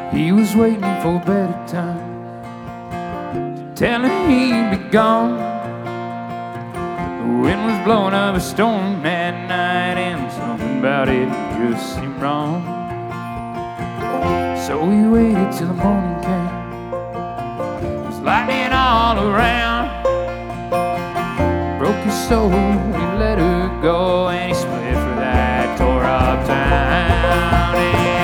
He was waiting for a better time to tell him he'd be gone. The wind was blowing up a storm that night, and something about it just seemed wrong. So he waited till the morning came. There was lightning all around. Broke his soul, he let her go, and he split for that tore up town.